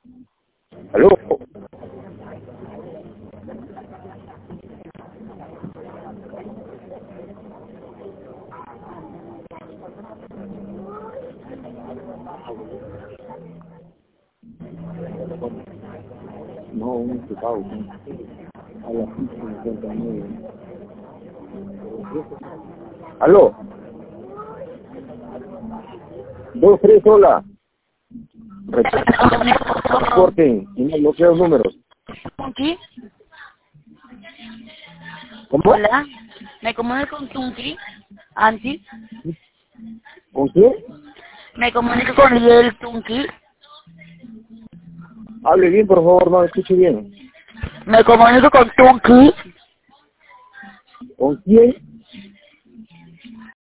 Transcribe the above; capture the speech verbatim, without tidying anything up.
¿Aló? No, un ocupado, a las cinco cincuenta y nueve. ¿Aló? Dos, tres, hola. Reporten, y me bloqueo los números. ¿Tunki? ¿Cómo? Hola, me comunico con Tunki, Anti. ¿Con qué? Me comunico con Miguel Tunki. Hable bien, por favor, no me escuche bien. Me comunico con Tunki. ¿Con quién?